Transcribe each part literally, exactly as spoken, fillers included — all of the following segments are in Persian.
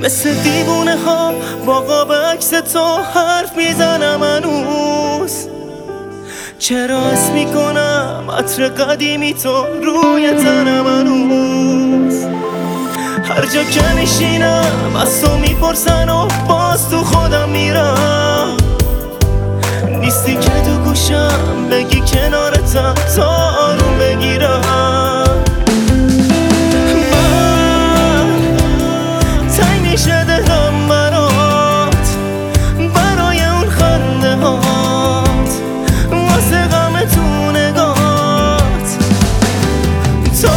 مثل دیوونه ها با قاب عکس تو حرف میزنم هنوز. چرا حس میکنم عطر قدیمی تو روی تنم هنوز. هر جا که میشینم از تو میپرسن و باز تو خودم میرم. نیستی که تو گوشم بگی کنارتم تا آروم بگیرم. من تنگ میشه دلم برات، برای اون خنده هات، واسه غم تو نگات. تا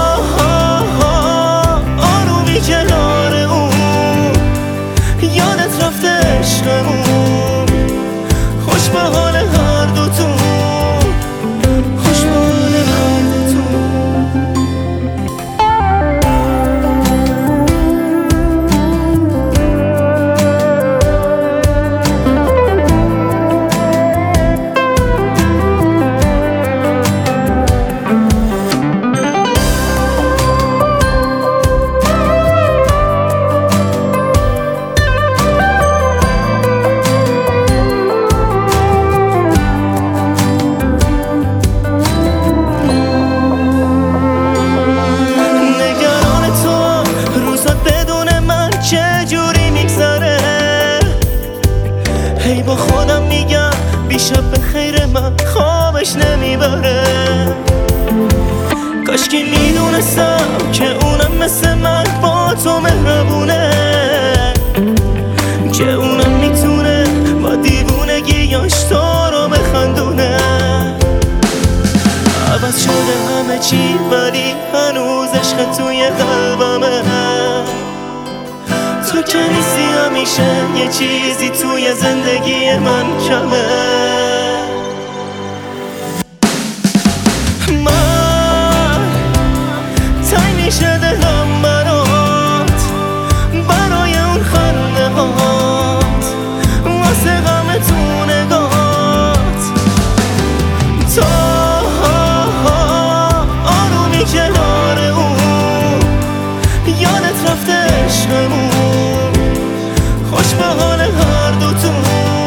آرومی کنار اون یادت رفته عشقمون. خوش به حال هر دوتون، خوش به حال هر دوتون. هی با خودم میگم بیشب به خیر من خوابش نمیبره. کاش که میدونستم که اونم مثل من با تو مهربونه، که اونم میتونه با دیوونگیاش تو رو بخندونه. عوض شده همه چی ولی هنوز عشق توی قلبمه. تو که نیستی همیشه یه چیزی توی زندگی من کمه. من تنگ میشه دلم برات، برای اون خنده هات، واسه غم تو نگات. تا آرومی کنار اون یادت رفته عشقمون. خوش به حال هر دوتون.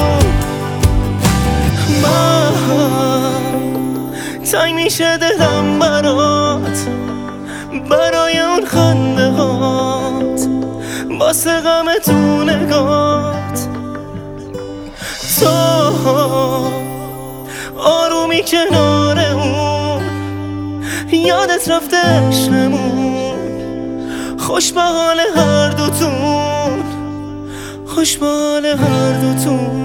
من تنگ میشه دلم برات، برای اون خنده هات، واسه غم تو نگات. تو آرومی کنار اون یادت رفته عشقمون. خوش به حال هر دوتون، خوش به حال هر دوتون.